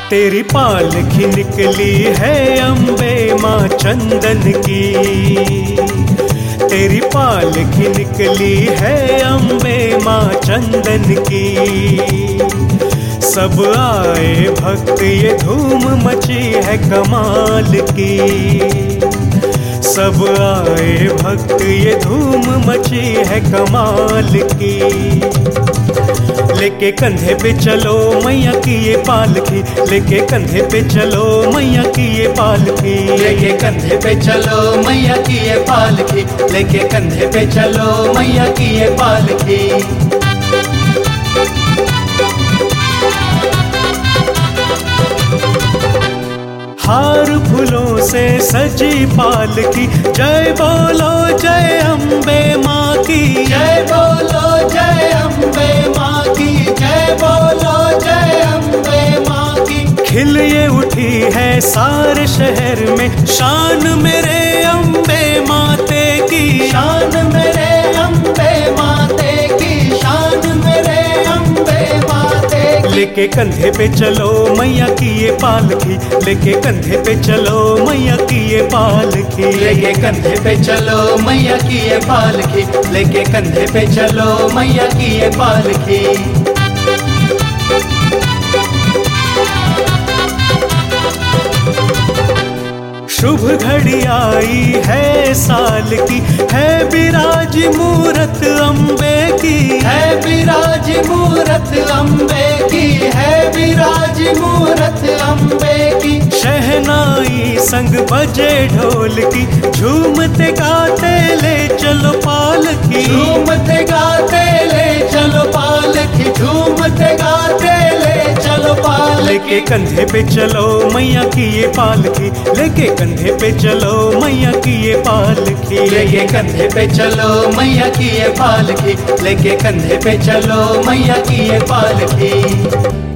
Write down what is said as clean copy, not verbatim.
तेरी पालकी निकली है अम्बे माँ चंदन की, तेरी पालकी निकली है अम्बे माँ चंदन की। सब आए भक्त ये धूम मची है कमाल की, सब आए भक्त ये धूम मची है कमाल की। लेके कंधे पे चलो मैया की ये पालकी, लेके कंधे पे चलो मैया की ये पालकी, लेके कंधे पे चलो मैया की ये पालकी, लेके कंधे पे चलो मैया की ये पालकी। हार फूलों से सजी पालकी, जय बोलो जय अम्बे माँ की, जय बोलो जय अम्बे माँ की, जय बोलो जय अम्बे माँ की। खिल ये उठी है सारे शहर में शान मेरे अम्बे माते की, शान मेरे अम्बे माते की, शान मेरे अम्बे माते की। लेके कंधे पे चलो मैया की ये पालकी, लेके कंधे पे चलो मैया की ये पालकी, लेके कंधे पे चलो मैया की ये पालकी, लेके कंधे पे चलो मैया की ये पालकी। शुभ घड़ी आई है साल की, है विराज मूरत अम्बे की, है विराज मूरत अम्बे की, है विराज मूरत अम्बे की। शहनाई संग बजे ढोल की, झूमते गाते ले चलो पालकी, झूमते गाते ले चलो पालकी, झूमते गाते ले चलो पालकी। लेके कंधे पे चलो मैया की ये पालकी, लेके कंधे पे चलो मैया की ये पालकी, लेके कंधे पे चलो मैया की ये पालकी, लेके कंधे पे चलो मैया की ये पालकी।